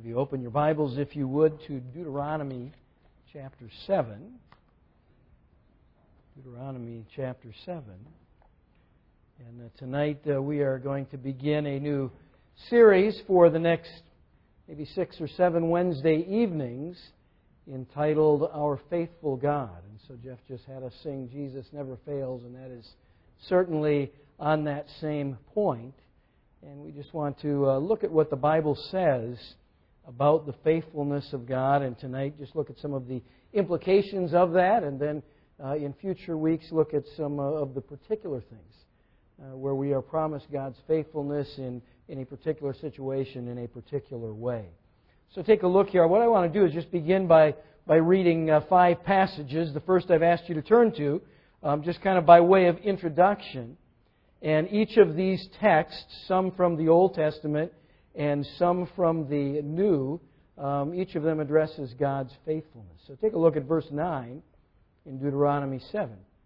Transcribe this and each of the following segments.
Have you open your Bibles, if you would, to Deuteronomy chapter 7. Deuteronomy chapter 7. And tonight we are going to begin a new series for the next maybe 6 or 7 Wednesday evenings entitled Our Faithful God. And so Jeff just had us sing Jesus Never Fails, and that is certainly on that same point. And we just want to look at what the Bible says about the faithfulness of God, and tonight just look at some of the implications of that, and then in future weeks look at some of the particular things where we are promised God's faithfulness in a particular situation in a particular way. So take a look here. What I want to do is just begin by reading 5 passages. The first I've asked you to turn to, just kind of by way of introduction. And each of these texts, some from the Old Testament and some from the New, each of them addresses God's faithfulness. So take a look at verse 9 in Deuteronomy 7.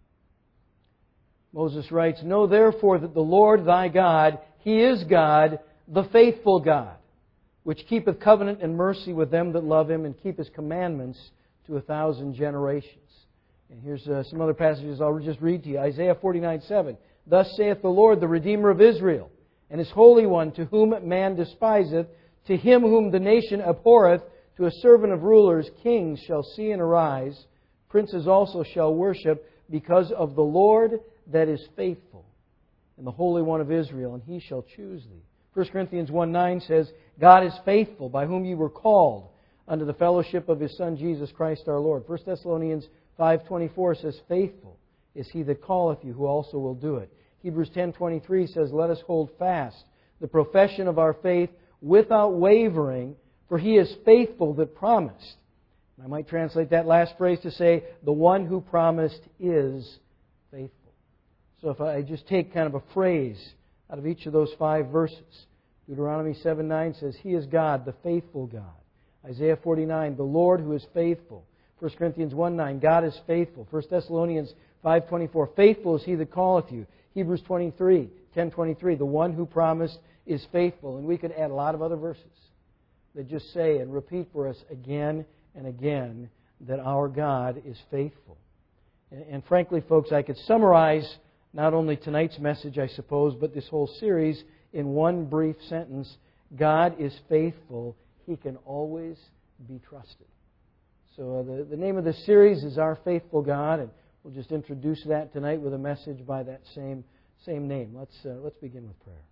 Moses writes, "Know therefore that the Lord thy God, He is God, the faithful God, which keepeth covenant and mercy with them that love Him and keep His commandments to 1,000 generations." And here's some other passages I'll just read to you. Isaiah 49:7. "Thus saith the Lord, the Redeemer of Israel, and His Holy One, to whom man despiseth, to him whom the nation abhorreth, to a servant of rulers, kings shall see and arise, princes also shall worship, because of the Lord that is faithful, and the Holy One of Israel, and He shall choose thee." 1 Corinthians 1:9 says, "God is faithful, by whom you were called, unto the fellowship of His Son Jesus Christ our Lord." 1 Thessalonians 5:24 says, "Faithful is He that calleth you, who also will do it." Hebrews 10:23 says, "Let us hold fast the profession of our faith without wavering, for He is faithful that promised." I might translate that last phrase to say, "The one who promised is faithful." So if I just take kind of a phrase out of each of those 5 verses, Deuteronomy 7:9 says, "He is God, the faithful God." Isaiah 49, "The Lord who is faithful." 1 Corinthians 1:9, "God is faithful." 1 Thessalonians 5:24, "Faithful is He that calleth you." Hebrews 10:23, "The one who promised is faithful." And we could add a lot of other verses that just say and repeat for us again and again that our God is faithful. And frankly, folks, I could summarize not only tonight's message, I suppose, but this whole series in one brief sentence: God is faithful. He can always be trusted. So the name of this series is Our Faithful God, and we'll just introduce that tonight with a message by that same name. Let's begin with prayer.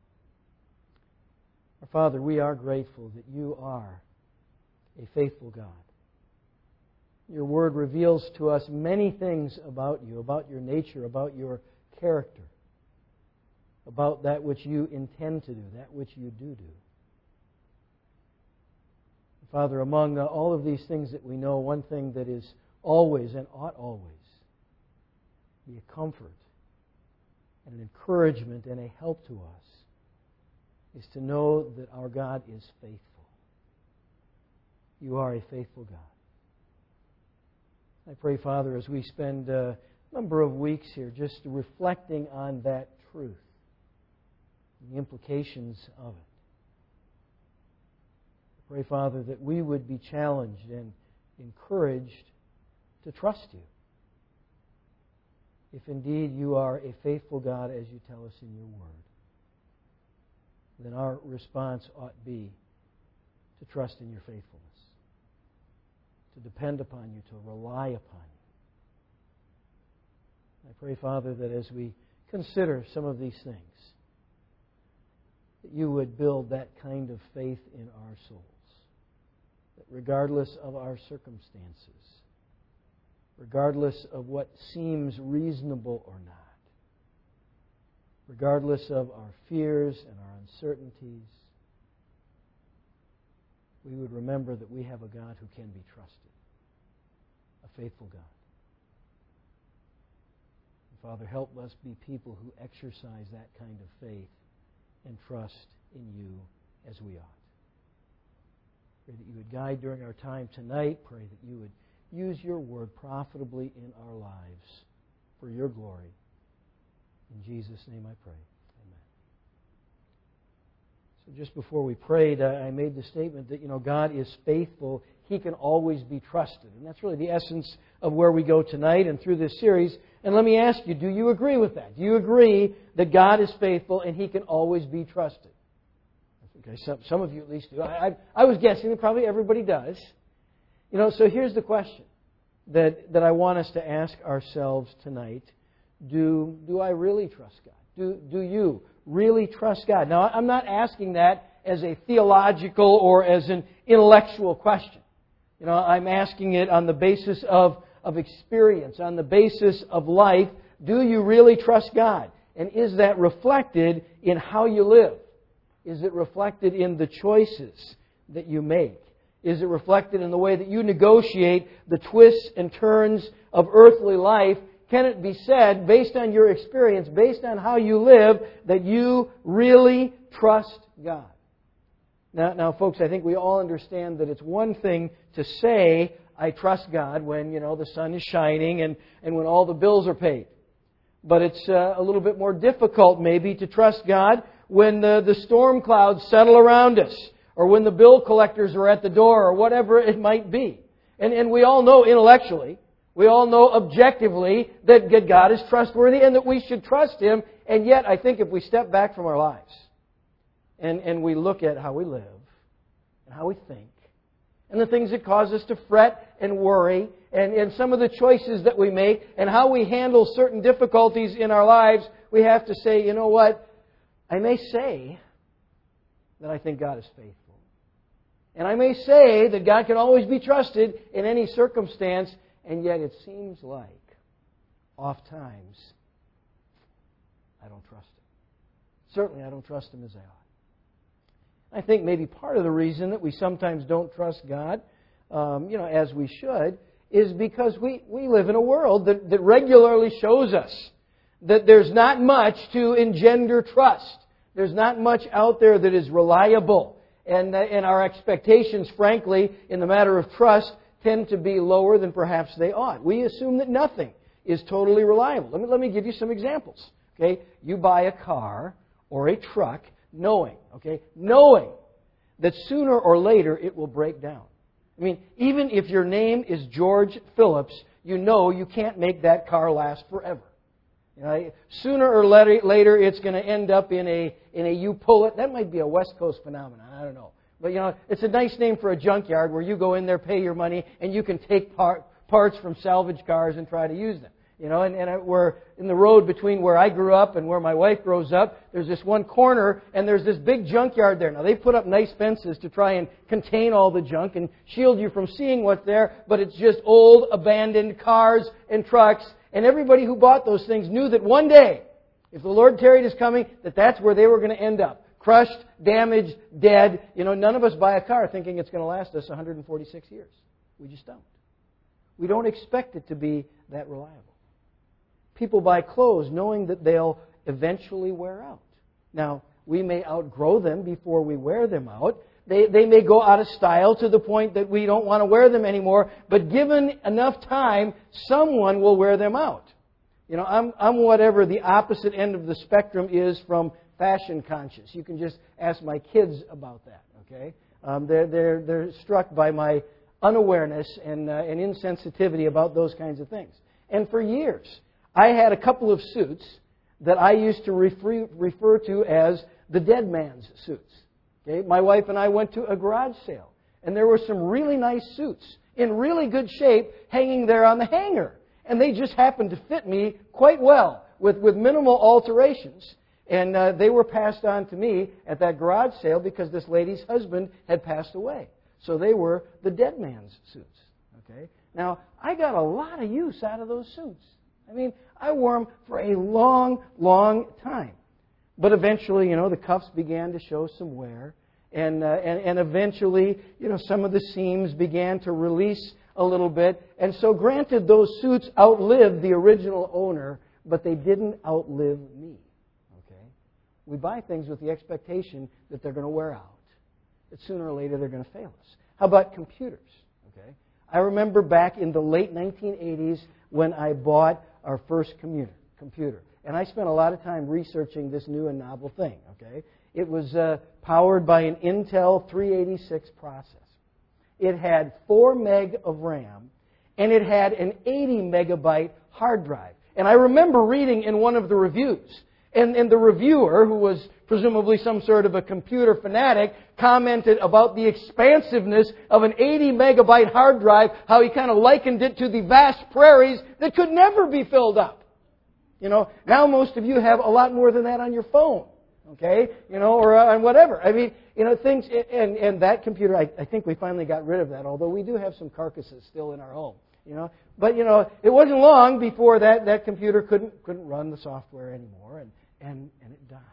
Our Father, we are grateful that You are a faithful God. Your Word reveals to us many things about You, about Your nature, about Your character, about that which You intend to do, that which You do. Father, among all of these things that we know, one thing that is always and ought always be a comfort and an encouragement and a help to us is to know that our God is faithful. You are a faithful God. I pray, Father, as we spend a number of weeks here just reflecting on that truth and the implications of it, I pray, Father, that we would be challenged and encouraged to trust You. If indeed You are a faithful God, as You tell us in Your Word, then our response ought be to trust in Your faithfulness, to depend upon You, to rely upon You. I pray, Father, that as we consider some of these things, that You would build that kind of faith in our souls, that regardless of our circumstances, regardless of what seems reasonable or not, regardless of our fears and our uncertainties, we would remember that we have a God who can be trusted, a faithful God. And Father, help us be people who exercise that kind of faith and trust in You as we ought. Pray that You would guide during our time tonight. Pray that You would use Your Word profitably in our lives for Your glory. In Jesus' name I pray. Amen. So just before we prayed, I made the statement that, God is faithful. He can always be trusted. And that's really the essence of where we go tonight and through this series. And let me ask you, do you agree with that? Do you agree that God is faithful and He can always be trusted? Okay, some of you at least do. I was guessing that probably everybody does. So here's the question that I want us to ask ourselves tonight. Do I really trust God? Do you really trust God? Now, I'm not asking that as a theological or as an intellectual question. I'm asking it on the basis of experience, on the basis of life. Do you really trust God? And is that reflected in how you live? Is it reflected in the choices that you make? Is it reflected in the way that you negotiate the twists and turns of earthly life? Can it be said, based on your experience, based on how you live, that you really trust God? Now, folks, I think we all understand that it's one thing to say, I trust God, when, the sun is shining and when all the bills are paid. But it's a little bit more difficult, maybe, to trust God when the storm clouds settle around us, or when the bill collectors are at the door, or whatever it might be. And we all know intellectually, we all know objectively that God is trustworthy and that we should trust Him. And yet, I think if we step back from our lives and we look at how we live and how we think and the things that cause us to fret and worry and some of the choices that we make and how we handle certain difficulties in our lives, we have to say, you know what? I may say that I think God is faithful. And I may say that God can always be trusted in any circumstance, and yet it seems like oft times I don't trust Him. Certainly I don't trust Him as I ought. I think maybe part of the reason that we sometimes don't trust God, as we should, is because we live in a world that regularly shows us that there's not much to engender trust. There's not much out there that is reliable. And our expectations, frankly, in the matter of trust, tend to be lower than perhaps they ought. We assume that nothing is totally reliable. Let me give you some examples. Okay, you buy a car or a truck knowing that sooner or later it will break down. I mean, even if your name is George Phillips, you can't make that car last forever. Sooner or later, it's going to end up in a you pull it. That might be a West Coast phenomenon. I don't know. But, it's a nice name for a junkyard where you go in there, pay your money, and you can take parts from salvage cars and try to use them. We're in the road between where I grew up and where my wife grows up. There's this one corner, and there's this big junkyard there. Now, they put up nice fences to try and contain all the junk and shield you from seeing what's there, but it's just old, abandoned cars and trucks. And everybody who bought those things knew that one day, if the Lord tarried His coming, that's where they were going to end up. Crushed, damaged, dead. None of us buy a car thinking it's going to last us 146 years. We just don't. We don't expect it to be that reliable. People buy clothes knowing that they'll eventually wear out. Now, we may outgrow them before we wear them out. They may go out of style to the point that we don't want to wear them anymore, but given enough time, someone will wear them out. I'm whatever the opposite end of the spectrum is from fashion conscious. You can just ask my kids about that, okay? They're struck by my unawareness and insensitivity about those kinds of things. And for years, I had a couple of suits that I used to refer to as the dead man's suits. Okay? My wife and I went to a garage sale, and there were some really nice suits in really good shape hanging there on the hanger. And they just happened to fit me quite well with minimal alterations. And they were passed on to me at that garage sale because this lady's husband had passed away. So they were the dead man's suits. Okay? Now, I got a lot of use out of those suits. I mean, I wore them for a long, long time. But eventually, the cuffs began to show some wear. And eventually, some of the seams began to release a little bit. And so granted, those suits outlived the original owner, but they didn't outlive me. Okay? We buy things with the expectation that they're going to wear out, that sooner or later they're going to fail us. How about computers? Okay? I remember back in the late 1980s when I bought our first computer. And I spent a lot of time researching this new and novel thing. Okay? It was powered by an Intel 386 processor. It had 4 meg of RAM, and it had an 80 megabyte hard drive. And I remember reading in one of the reviews, and the reviewer, who was presumably some sort of a computer fanatic, commented about the expansiveness of an 80 megabyte hard drive, how he kind of likened it to the vast prairies that could never be filled up. You know, now most of you have a lot more than that on your phone, okay? You know, or on whatever. I mean, you know, things, and that computer, I think we finally got rid of that, although we do have some carcasses still in our home, you know. But, you know, it wasn't long before that computer couldn't run the software anymore, and it died.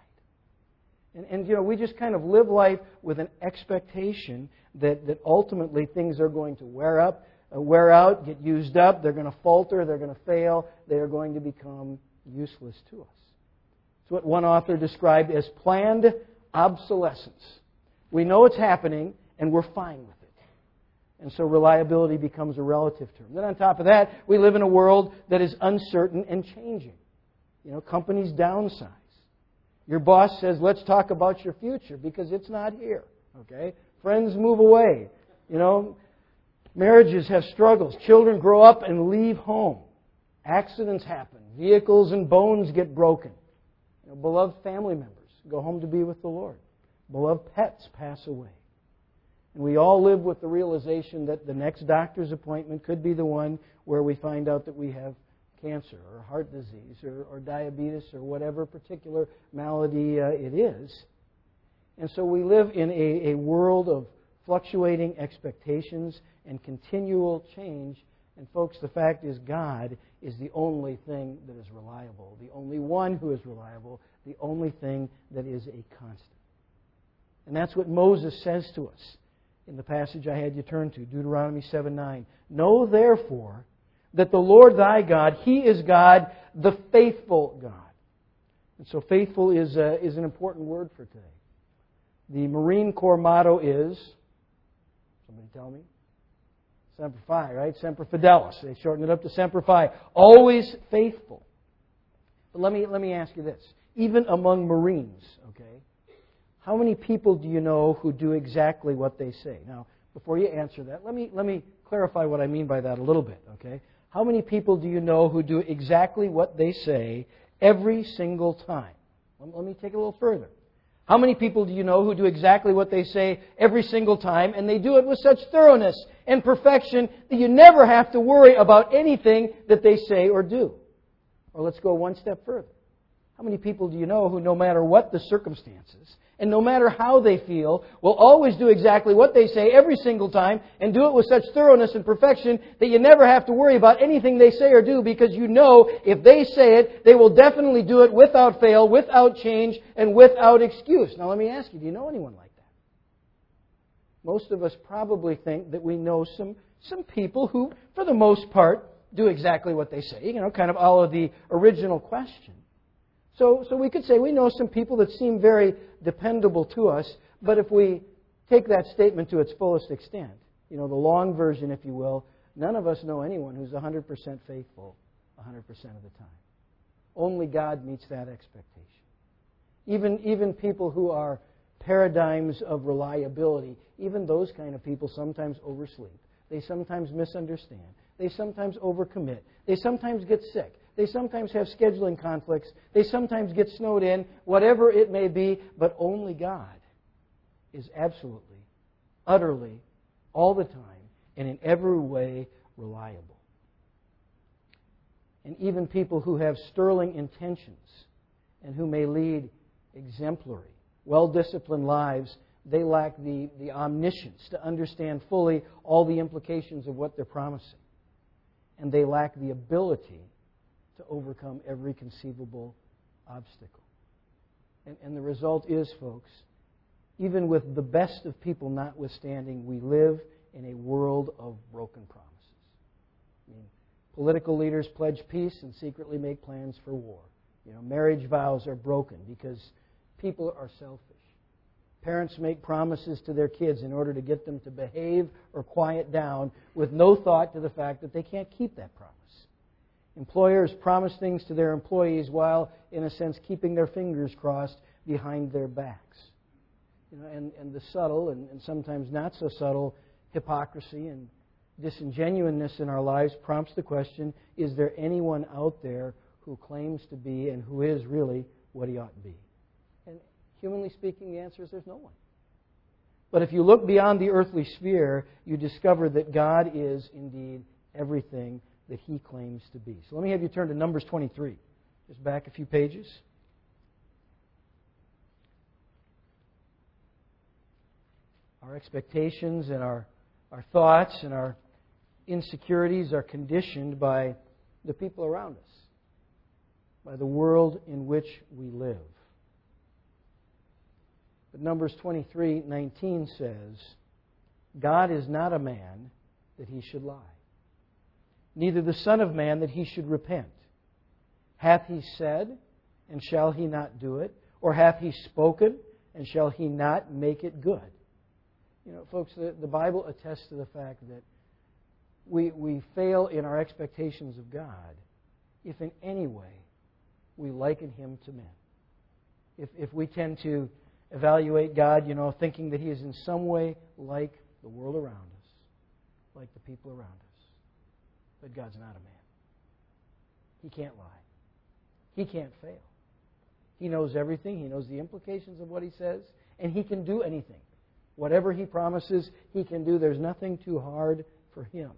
And, you know, we just kind of live life with an expectation that ultimately things are going to wear out, get used up, they're going to falter, they're going to fail, they are going to become useless to us. It's what one author described as planned obsolescence. We know it's happening, and we're fine with it. And so reliability becomes a relative term. Then on top of that, we live in a world that is uncertain and changing. You know, companies downsize. Your boss says, let's talk about your future, because it's not here. Okay? Friends move away. You know, marriages have struggles. Children grow up and leave home. Accidents happen. Vehicles and bones get broken. You know, beloved family members go home to be with the Lord. Beloved pets pass away. And we all live with the realization that the next doctor's appointment could be the one where we find out that we have cancer or heart disease or diabetes or whatever particular malady it is. And so we live in a world of fluctuating expectations and continual change. And folks, the fact is God is the only thing that is reliable, the only one who is reliable, the only thing that is a constant. And that's what Moses says to us in the passage I had you turn to, Deuteronomy 7:9. Know therefore that the Lord thy God, He is God, the faithful God. And so faithful is an important word for today. The Marine Corps motto is, somebody tell me? Semper Fi, right? Semper Fidelis. They shorten it up to Semper Fi. Always faithful. But let me ask you this. Even among Marines, okay, how many people do you know who do exactly what they say? Now, before you answer that, let me clarify what I mean by that a little bit, okay? How many people do you know who do exactly what they say every single time? Let me take it a little further. How many people do you know who do exactly what they say every single time, and they do it with such thoroughness and perfection that you never have to worry about anything that they say or do? Or let's go one step further. How many people do you know who, no matter what the circumstances, and no matter how they feel, will always do exactly what they say every single time and do it with such thoroughness and perfection that you never have to worry about anything they say or do, because you know if they say it, they will definitely do it without fail, without change, and without excuse. Now let me ask you, do you know anyone like that? Most of us probably think that we know some people who, for the most part, do exactly what they say. You know, kind of all of the original question. So we could say we know some people that seem very dependable to us, but if we take that statement to its fullest extent, you know, the long version, if you will, none of us know anyone who's 100% faithful 100% of the time. Only God meets that expectation. Even people who are paradigms of reliability, even those kind of people sometimes oversleep. They sometimes misunderstand. They sometimes overcommit. They sometimes get sick. They sometimes have scheduling conflicts. They sometimes get snowed in, whatever it may be, but only God is absolutely, utterly, all the time, and in every way reliable. And even people who have sterling intentions and who may lead exemplary, well-disciplined lives, they lack the omniscience to understand fully all the implications of what they're promising. And they lack the ability to overcome every conceivable obstacle. And the result is, folks, even with the best of people notwithstanding, we live in a world of broken promises. I mean, political leaders pledge peace and secretly make plans for war. You know, marriage vows are broken because people are selfish. Parents make promises to their kids in order to get them to behave or quiet down with no thought to the fact that they can't keep that promise. Employers promise things to their employees while, in a sense, keeping their fingers crossed behind their backs. And the subtle and sometimes not so subtle hypocrisy and disingenuousness in our lives prompts the question, is there anyone out there who claims to be and who is really what he ought to be? And humanly speaking, the answer is there's no one. But if you look beyond the earthly sphere, you discover that God is indeed everything that He claims to be. So let me have you turn to Numbers 23. Just back a few pages. Our expectations and our thoughts and our insecurities are conditioned by the people around us, by the world in which we live. But Numbers 23:19 says, God is not a man that He should lie, neither the Son of Man that He should repent. Hath He said, and shall He not do it? Or hath He spoken, and shall He not make it good? Folks, the Bible attests to the fact that we fail in our expectations of God if in any way we liken Him to men. If we tend to evaluate God, thinking that He is in some way like the world around us, like the people around us. But God's not a man. He can't lie. He can't fail. He knows everything. He knows the implications of what He says, and He can do anything. Whatever He promises, He can do. There's nothing too hard for Him.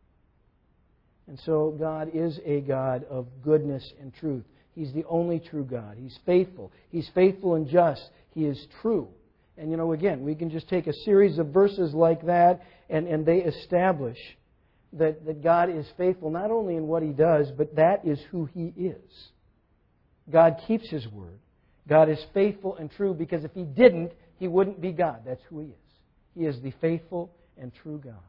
And so God is a God of goodness and truth. He's the only true God. He's faithful. He's faithful and just. He is true. And again, we can just take a series of verses like that and they establish that God is faithful not only in what He does, but that is who He is. God keeps His word. God is faithful and true because if He didn't, He wouldn't be God. That's who He is. He is the faithful and true God.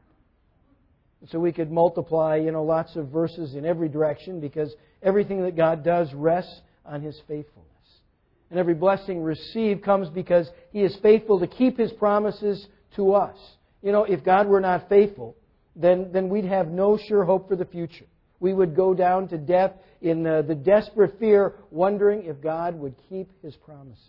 So we could multiply, lots of verses in every direction because everything that God does rests on His faithfulness. And every blessing received comes because He is faithful to keep His promises to us. If God were not faithful, then we'd have no sure hope for the future. We would go down to death in the desperate fear, wondering if God would keep His promises.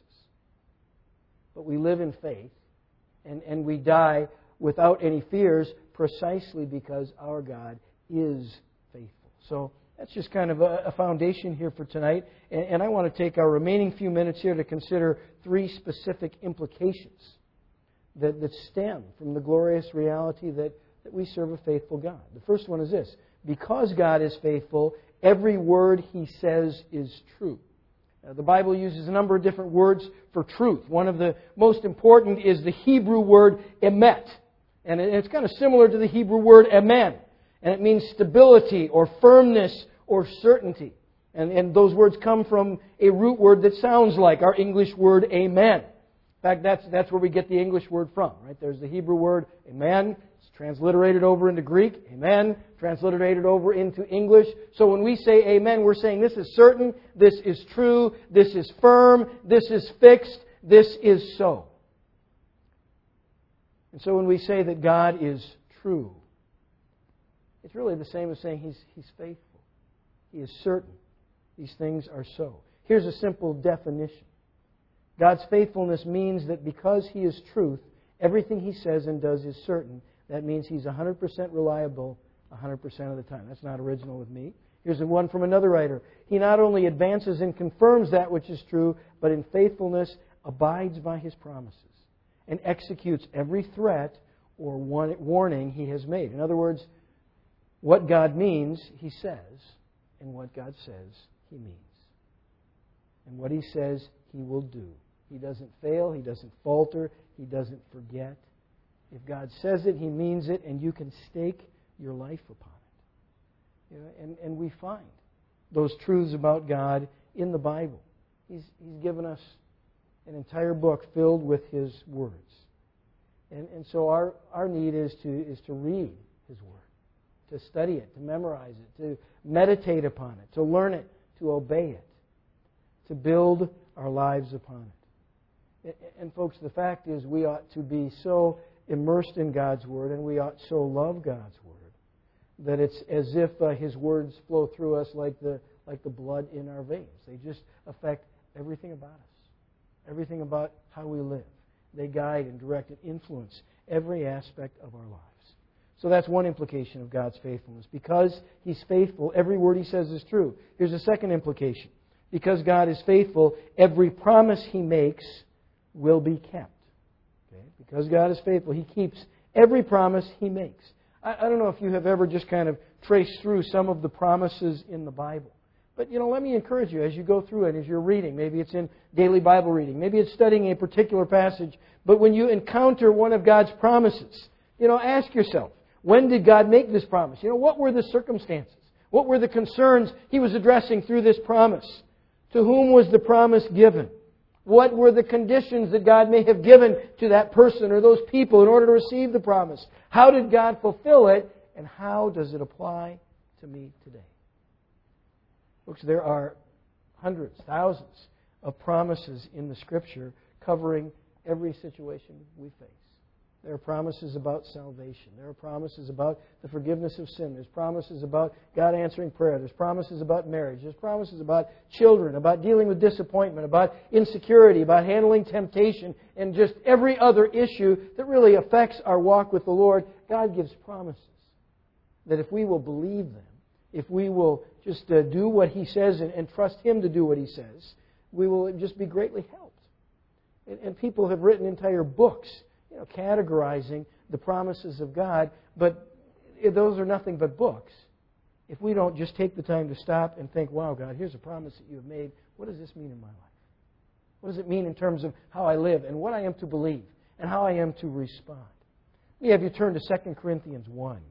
But we live in faith, and we die without any fears precisely because our God is faithful. So that's just kind of a foundation here for tonight. And I want to take our remaining few minutes here to consider three specific implications that stem from the glorious reality that we serve a faithful God. The first one is this. Because God is faithful, every word He says is true. The Bible uses a number of different words for truth. One of the most important is the Hebrew word emet. And it's kind of similar to the Hebrew word amen. And it means stability or firmness or certainty. And those words come from a root word that sounds like our English word amen. In fact, that's where we get the English word from. Right? There's the Hebrew word amen. It's transliterated over into Greek. Amen. Transliterated over into English. So when we say amen, we're saying this is certain, this is true, this is firm, this is fixed, this is so. And so when we say that God is true, it's really the same as saying He's faithful. He is certain. These things are so. Here's a simple definition. God's faithfulness means that because He is truth, everything He says and does is certain. That means He's 100% reliable 100% of the time. That's not original with me. Here's one from another writer. He not only advances and confirms that which is true, but in faithfulness abides by His promises and executes every threat or warning He has made. In other words, what God means, He says, and what God says, He means. And what He says, He will do. He doesn't fail. He doesn't falter. He doesn't forget. If God says it, He means it, and you can stake your life upon it. And we find those truths about God in the Bible. He's given us an entire book filled with His words. And so our need is to read His Word, to study it, to memorize it, to meditate upon it, to learn it, to obey it, to build our lives upon it. And folks, the fact is we ought to be so immersed in God's Word and we ought so love God's Word that it's as if His words flow through us like the blood in our veins. They just affect everything about us, everything about how we live. They guide and direct and influence every aspect of our lives. So that's one implication of God's faithfulness. Because He's faithful, every word He says is true. Here's a second implication. Because God is faithful, every promise He makes will be kept. Okay? Because God is faithful, He keeps every promise He makes. I don't know if you have ever just kind of traced through some of the promises in the Bible. But, let me encourage you as you go through it, as you're reading. Maybe it's in daily Bible reading. Maybe it's studying a particular passage. But when you encounter one of God's promises, ask yourself, when did God make this promise? What were the circumstances? What were the concerns He was addressing through this promise? To whom was the promise given? What were the conditions that God may have given to that person or those people in order to receive the promise? How did God fulfill it? And how does it apply to me today? Folks, there are hundreds, thousands of promises in the Scripture covering every situation we face. There are promises about salvation. There are promises about the forgiveness of sin. There's promises about God answering prayer. There's promises about marriage. There's promises about children, about dealing with disappointment, about insecurity, about handling temptation, and just every other issue that really affects our walk with the Lord. God gives promises that if we will believe them, if we will just do what He says and trust Him to do what He says, we will just be greatly helped. And people have written entire books categorizing the promises of God, but those are nothing but books. If we don't just take the time to stop and think, wow, God, here's a promise that you have made. What does this mean in my life? What does it mean in terms of how I live and what I am to believe and how I am to respond? Let me have you turn to 2 Corinthians 1.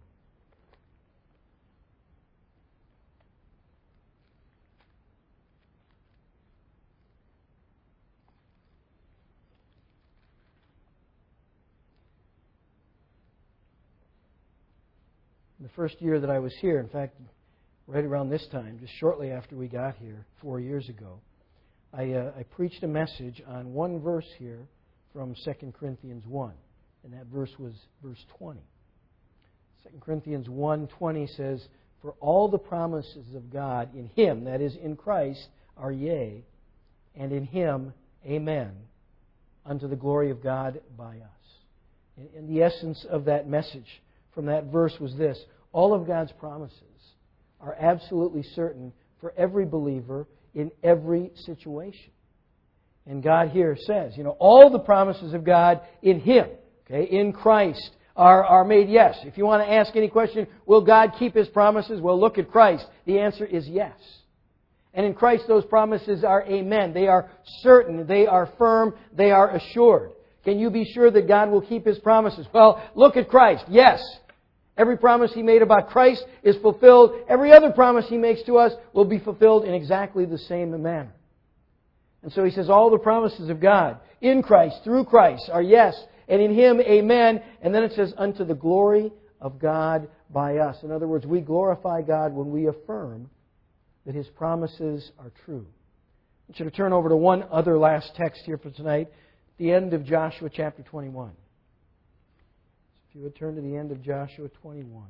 The first year that I was here, in fact, right around this time, just shortly after we got here 4 years ago, I preached a message on one verse here from 2 Corinthians 1. And that verse was verse 20. 2 Corinthians 1:20 says, "For all the promises of God in Him," that is, in Christ, "are yea, and in Him, amen, unto the glory of God by us." And the essence of that message from that verse was this: all of God's promises are absolutely certain for every believer in every situation. And God here says, all the promises of God in Him, in Christ, are made yes. If you want to ask any question, will God keep His promises? Well, look at Christ. The answer is yes. And in Christ, those promises are amen. They are certain. They are firm. They are assured. Can you be sure that God will keep His promises? Well, look at Christ. Yes. Every promise He made about Christ is fulfilled. Every other promise He makes to us will be fulfilled in exactly the same manner. And so He says all the promises of God in Christ, through Christ, are yes. And in Him, amen. And then it says, unto the glory of God by us. In other words, we glorify God when we affirm that His promises are true. I want you to turn over to one other last text here for tonight, the end of Joshua chapter 21. If you would turn to the end of Joshua 21.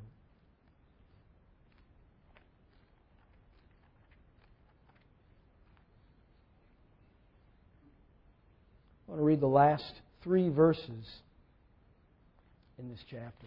I want to read the last 3 verses in this chapter.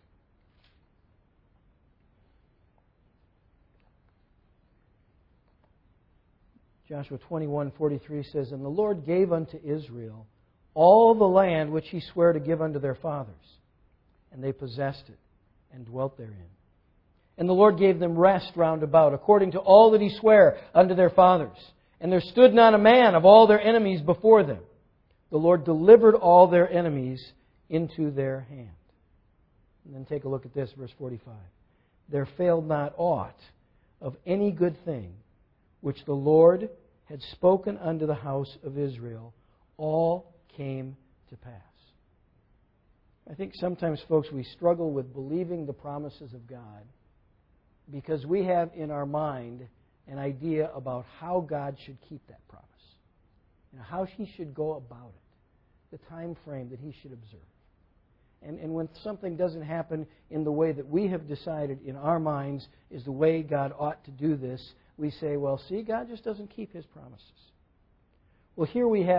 Joshua 21:43 says, "And the Lord gave unto Israel all the land which He sware to give unto their fathers. And they possessed it, and dwelt therein. And the Lord gave them rest round about, according to all that He sware unto their fathers. And there stood not a man of all their enemies before them. The Lord delivered all their enemies into their hand." And then take a look at this, verse 45. "There failed not aught of any good thing which the Lord had spoken unto the house of Israel. All came to pass." I think sometimes, folks, we struggle with believing the promises of God because we have in our mind an idea about how God should keep that promise. How He should go about it. The time frame that He should observe. And when something doesn't happen in the way that we have decided in our minds is the way God ought to do this, we say, well, see, God just doesn't keep His promises. Well, here we have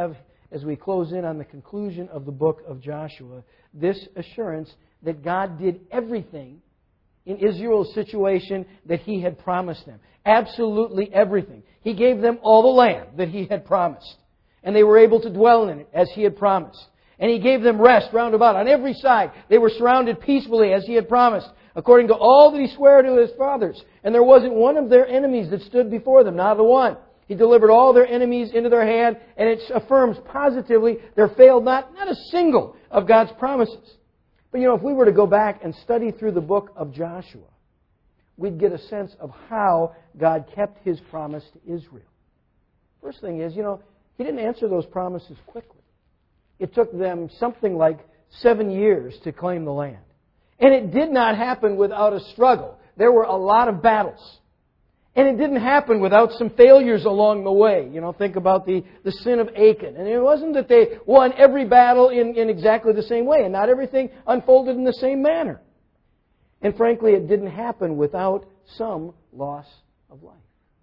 as we close in on the conclusion of the book of Joshua, this assurance that God did everything in Israel's situation that He had promised them. Absolutely everything. He gave them all the land that He had promised. And they were able to dwell in it as He had promised. And He gave them rest round about on every side. They were surrounded peacefully as He had promised, according to all that He swore to His fathers. And there wasn't one of their enemies that stood before them, not a one. He delivered all their enemies into their hand, and it affirms positively there failed not a single of God's promises. But if we were to go back and study through the book of Joshua, we'd get a sense of how God kept His promise to Israel. First thing is, He didn't answer those promises quickly. It took them something like 7 years to claim the land. And it did not happen without a struggle. There were a lot of battles. And it didn't happen without some failures along the way. Think about the sin of Achan. And it wasn't that they won every battle in exactly the same way. And not everything unfolded in the same manner. And frankly, it didn't happen without some loss of life.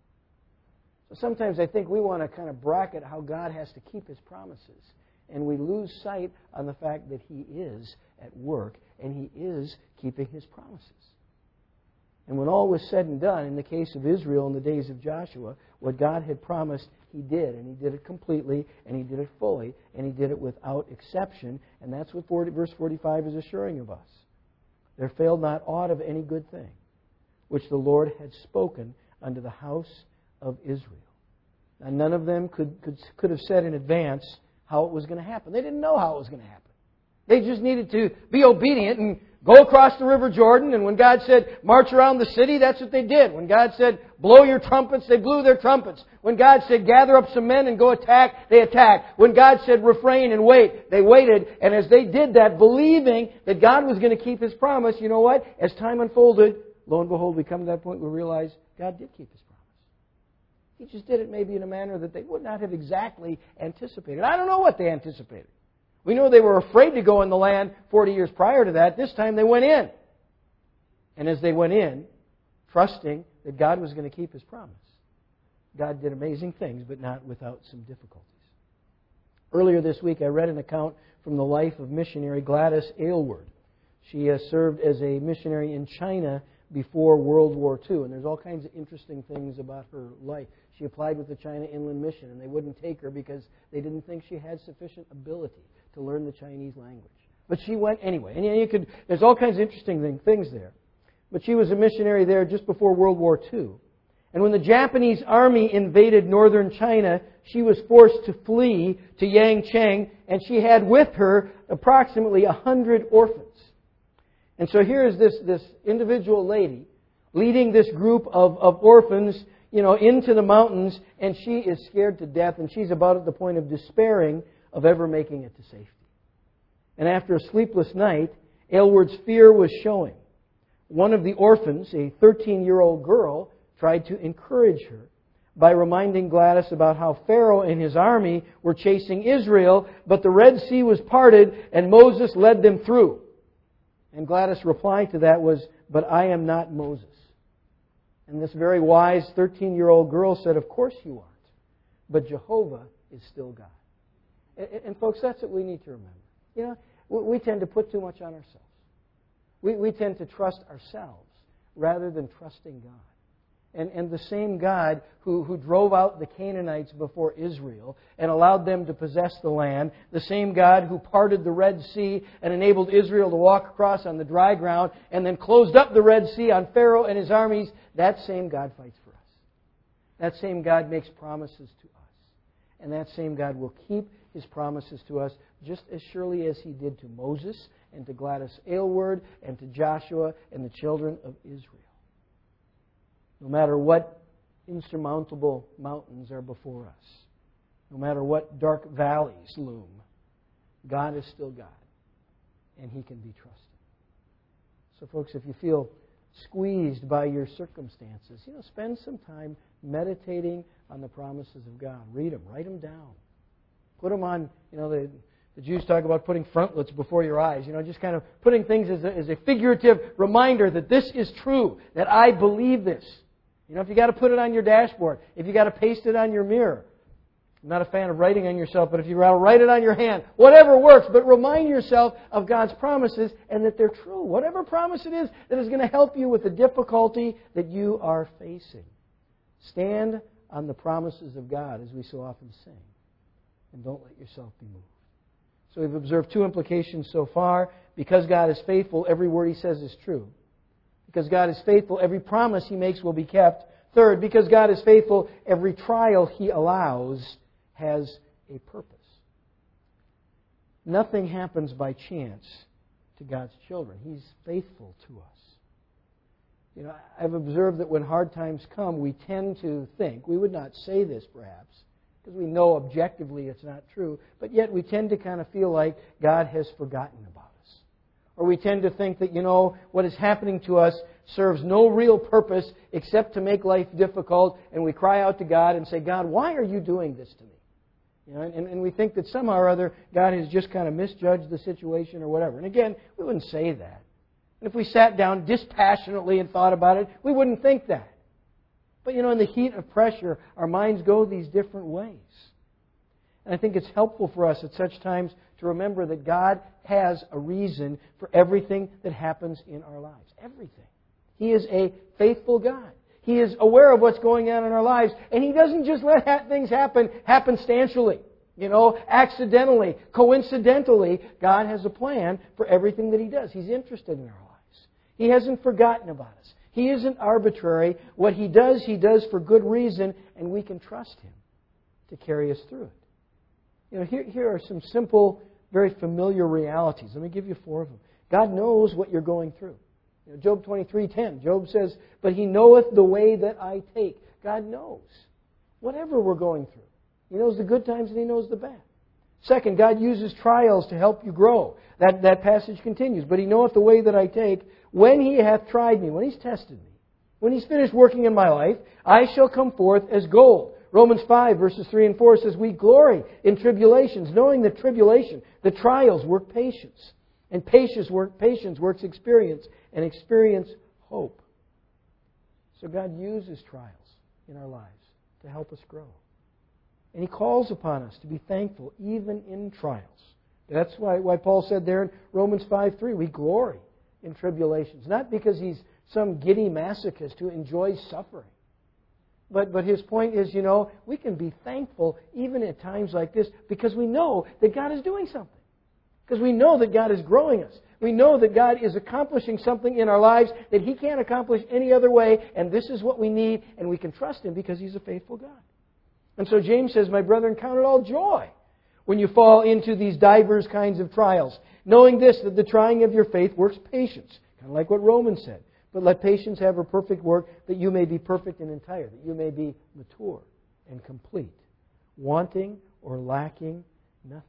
So sometimes I think we want to kind of bracket how God has to keep His promises. And we lose sight on the fact that He is at work and He is keeping His promises. And when all was said and done, in the case of Israel in the days of Joshua, what God had promised, He did. And He did it completely, and He did it fully, and He did it without exception. And that's what verse 45 is assuring of us. There failed not aught of any good thing, which the Lord had spoken unto the house of Israel. Now, none of them could have said in advance how it was going to happen. They didn't know how it was going to happen. They just needed to be obedient and go across the River Jordan, and when God said, march around the city, that's what they did. When God said, blow your trumpets, they blew their trumpets. When God said, gather up some men and go attack, they attacked. When God said, refrain and wait, they waited. And as they did that, believing that God was going to keep His promise, you know what? As time unfolded, lo and behold, we come to that point where we realize God did keep His promise. He just did it maybe in a manner that they would not have exactly anticipated. I don't know what they anticipated. We know they were afraid to go in the land 40 years prior to that. This time they went in. And as they went in, trusting that God was going to keep His promise, God did amazing things, but not without some difficulties. Earlier this week, I read an account from the life of missionary Gladys Aylward. She served as a missionary in China before World War II, and there's all kinds of interesting things about her life. She applied with the China Inland Mission, and they wouldn't take her because they didn't think she had sufficient ability to learn the Chinese language. But she went anyway. And there's all kinds of interesting things there. But she was a missionary there just before World War II. And when the Japanese army invaded northern China, she was forced to flee to Yangcheng, and she had with her approximately 100 orphans. And so here is this individual lady leading this group of orphans, into the mountains, and she is scared to death, and she's about at the point of despairing of ever making it to safety. And after a sleepless night, Aylward's fear was showing. One of the orphans, a 13-year-old girl, tried to encourage her by reminding Gladys about how Pharaoh and his army were chasing Israel, but the Red Sea was parted and Moses led them through. And Gladys' reply to that was, "But I am not Moses." And this very wise 13-year-old girl said, "Of course you aren't, but Jehovah is still God." And folks, that's what we need to remember. We tend to put too much on ourselves. We tend to trust ourselves rather than trusting God. And the same God who drove out the Canaanites before Israel and allowed them to possess the land, the same God who parted the Red Sea and enabled Israel to walk across on the dry ground and then closed up the Red Sea on Pharaoh and his armies, that same God fights for us. That same God makes promises to us. And that same God will keep His promises to us just as surely as He did to Moses and to Gladys Aylward and to Joshua and the children of Israel. No matter what insurmountable mountains are before us, no matter what dark valleys loom, God is still God, and He can be trusted. So folks, if you feel squeezed by your circumstances, spend some time meditating on the promises of God. Read them, write them down. Put them on, the Jews talk about putting frontlets before your eyes. Just kind of putting things as a figurative reminder that this is true, that I believe this. If you got to put it on your dashboard, if you got to paste it on your mirror, I'm not a fan of writing on yourself, but if you write it on your hand, whatever works, but remind yourself of God's promises and that they're true. Whatever promise it is that is going to help you with the difficulty that you are facing. Stand on the promises of God, as we so often sing, and don't let yourself be moved. So we've observed two implications so far. Because God is faithful, every word He says is true. Because God is faithful, every promise He makes will be kept. Third, because God is faithful, every trial He allows has a purpose. Nothing happens by chance to God's children. He's faithful to us. You know, I've observed that when hard times come, we tend to think, we would not say this perhaps, because we know objectively it's not true, but yet we tend to kind of feel like God has forgotten about us. Or we tend to think that, what is happening to us serves no real purpose except to make life difficult, and we cry out to God and say, God, why are you doing this to me? And we think that somehow or other God has just kind of misjudged the situation or whatever. And again, we wouldn't say that. And if we sat down dispassionately and thought about it, we wouldn't think that. But in the heat of pressure, our minds go these different ways. And I think it's helpful for us at such times to remember that God has a reason for everything that happens in our lives. Everything. He is a faithful God. He is aware of what's going on in our lives. And He doesn't just let things happen happenstantially. Accidentally, coincidentally. God has a plan for everything that He does. He's interested in our lives. He hasn't forgotten about us. He isn't arbitrary. What He does for good reason, and we can trust Him to carry us through it. Here are some simple, very familiar realities. Let me give you 4 of them. God knows what you're going through. Job 23:10, Job says, "But He knoweth the way that I take." God knows whatever we're going through. He knows the good times and He knows the bad. Second, God uses trials to help you grow. That passage continues. "But He knoweth the way that I take. When He hath tried me," when He's tested me, when He's finished working in my life, "I shall come forth as gold." Romans 5, verses 3 and 4 says, "We glory in tribulations, knowing that tribulation, the trials, work patience. And patience works experience, and experience hope." So God uses trials in our lives to help us grow. And He calls upon us to be thankful even in trials. That's why Paul said there in Romans 5:3, we glory in tribulations. Not because he's some giddy masochist who enjoys suffering. But his point is, we can be thankful even at times like this because we know that God is doing something. Because we know that God is growing us. We know that God is accomplishing something in our lives that He can't accomplish any other way, and this is what we need, and we can trust Him because He's a faithful God. And so James says, "My brethren, count it all joy when you fall into these divers kinds of trials, knowing this, that the trying of your faith works patience." Kind of like what Romans said. "But let patience have her perfect work, that you may be perfect and entire," that you may be mature and complete, wanting or lacking nothing.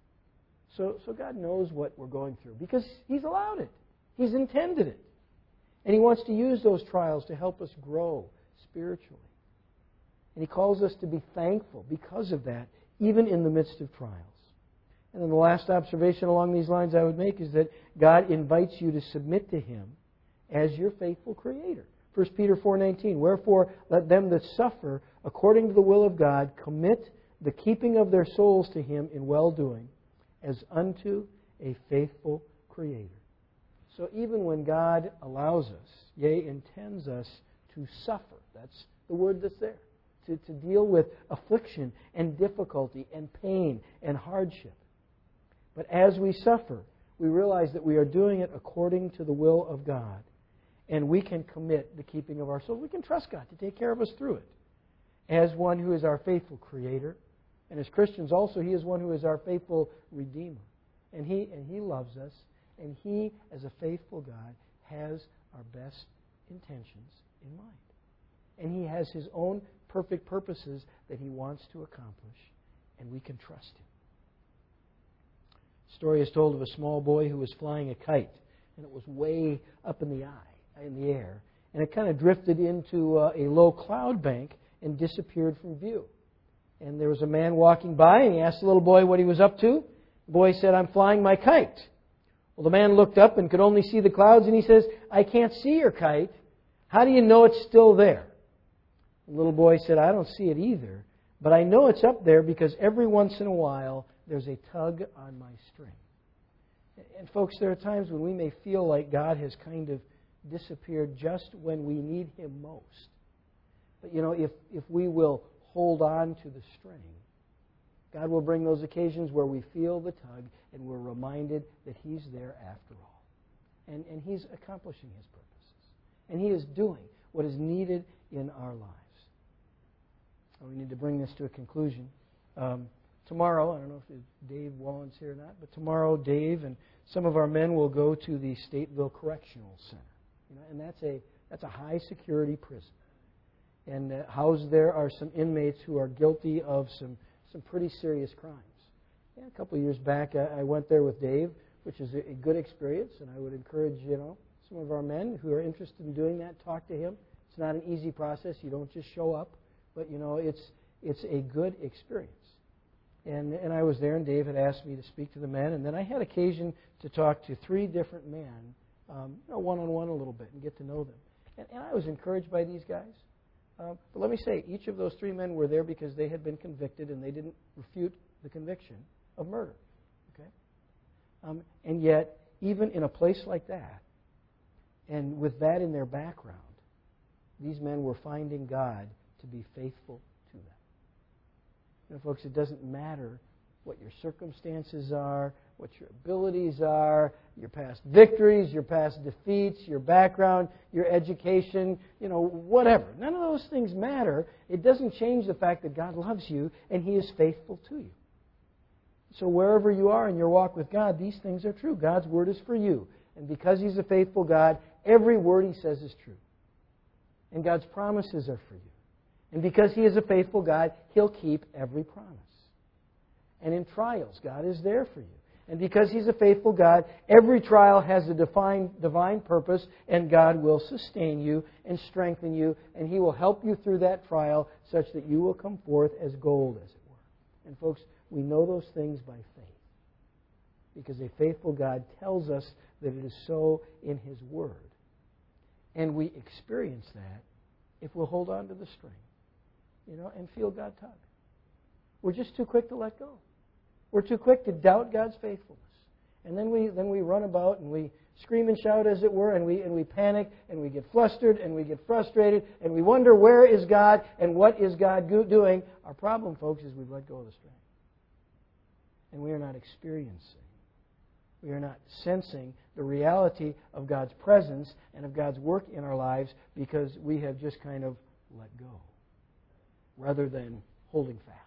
So God knows what we're going through because He's allowed it. He's intended it. And He wants to use those trials to help us grow spiritually. And He calls us to be thankful because of that, even in the midst of trials. And then the last observation along these lines I would make is that God invites you to submit to Him as your faithful Creator. 1 Peter 4:19, "Wherefore let them that suffer according to the will of God commit the keeping of their souls to Him in well-doing, as unto a faithful Creator." So even when God allows us, yea, intends us to suffer, that's the word that's there, to deal with affliction and difficulty and pain and hardship. But as we suffer, we realize that we are doing it according to the will of God. And we can commit the keeping of our souls. We can trust God to take care of us through it. As one who is our faithful Creator. And as Christians also, He is one who is our faithful Redeemer. And He loves us. And He, as a faithful God, has our best intentions in mind. And He has His own perfect purposes that He wants to accomplish. And we can trust Him. A story is told of a small boy who was flying a kite. And it was way up in the air. And it kind of drifted into a low cloud bank and disappeared from view. And there was a man walking by, and he asked the little boy what he was up to. The boy said, "I'm flying my kite." Well, the man looked up and could only see the clouds, and he says, "I can't see your kite. How do you know it's still there?" The little boy said, "I don't see it either, But I know it's up there because every once in a while there's a tug on my string. And folks, there are times when we may feel like God has kind of disappeared just when we need Him most. But if we will hold on to the string, God will bring those occasions where we feel the tug and we're reminded that He's there after all. And He's accomplishing His purposes. And He is doing what is needed in our lives. We need to bring this to a conclusion. Tomorrow, I don't know if Dave Wallen's here or not, but tomorrow Dave and some of our men will go to the Stateville Correctional Center. And that's a high security prison. And housed there are some inmates who are guilty of some pretty serious crimes. A couple of years back, I went there with Dave, which is a good experience, and I would encourage some of our men who are interested in doing that, talk to him. It's not an easy process. You don't just show up, but it's a good experience. And I was there, and Dave had asked me to speak to the men, and then I had occasion to talk to 3 different men, one-on-one a little bit, and get to know them. And I was encouraged by these guys. But let me say, each of those 3 men were there because they had been convicted, and they didn't refute the conviction of murder. Okay? And yet, even in a place like that, and with that in their background, these men were finding God to be faithful to them. Folks, it doesn't matter what your circumstances are, what your abilities are, your past victories, your past defeats, your background, your education, whatever. None of those things matter. It doesn't change the fact that God loves you and He is faithful to you. So wherever you are in your walk with God, these things are true. God's Word is for you. And because He's a faithful God, every word He says is true. And God's promises are for you. And because He is a faithful God, He'll keep every promise. And in trials, God is there for you. And because He's a faithful God, every trial has a divine purpose, and God will sustain you and strengthen you, and He will help you through that trial such that you will come forth as gold, as it were. And folks, we know those things by faith. Because a faithful God tells us that it is so in His Word. And we experience that if we'll hold on to the string, and feel God tug. We're just too quick to let go. We're too quick to doubt God's faithfulness. And then we run about and we scream and shout, as it were, and we panic and we get flustered and we get frustrated and we wonder, where is God and what is God doing? Our problem, folks, is we've let go of the string. And we are not experiencing. We are not sensing the reality of God's presence and of God's work in our lives because we have just kind of let go rather than holding fast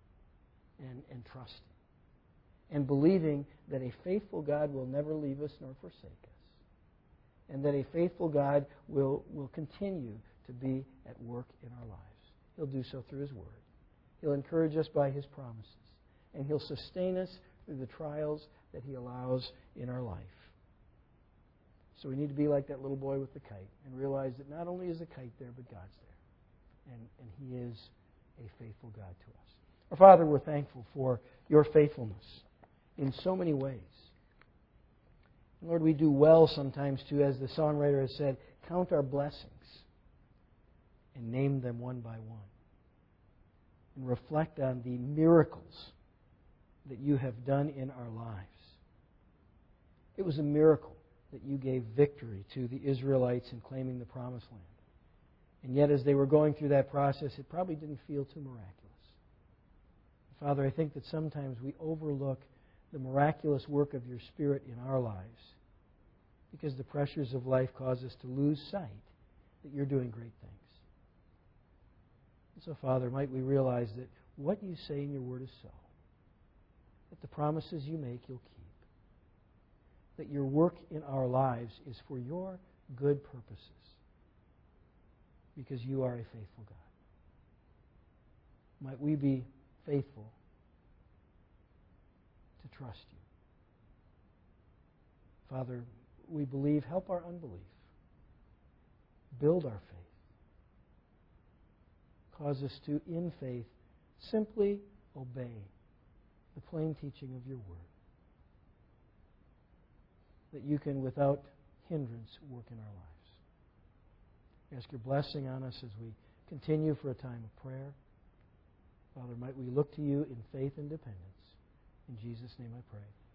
and trusting and believing that a faithful God will never leave us nor forsake us, and that a faithful God will continue to be at work in our lives. He'll do so through His Word. He'll encourage us by His promises, and He'll sustain us through the trials that He allows in our life. So we need to be like that little boy with the kite and realize that not only is the kite there, but God's there. And He is a faithful God to us. Our Father, we're thankful for Your faithfulness in so many ways. And Lord, we do well sometimes to, as the songwriter has said, count our blessings and name them one by one. And reflect on the miracles that You have done in our lives. It was a miracle that You gave victory to the Israelites in claiming the Promised Land. And yet, as they were going through that process, it probably didn't feel too miraculous. Father, I think that sometimes we overlook the miraculous work of Your Spirit in our lives because the pressures of life cause us to lose sight that You're doing great things. And so, Father, might we realize that what You say in Your Word is so, that the promises You make You'll keep, that Your work in our lives is for Your good purposes because You are a faithful God. Might we be faithful to trust You. Father, we believe. Help our unbelief. Build our faith. Cause us to, in faith, simply obey the plain teaching of Your Word. That You can, without hindrance, work in our lives. We ask Your blessing on us as we continue for a time of prayer. Father, might we look to You in faith and dependence. In Jesus' name I pray.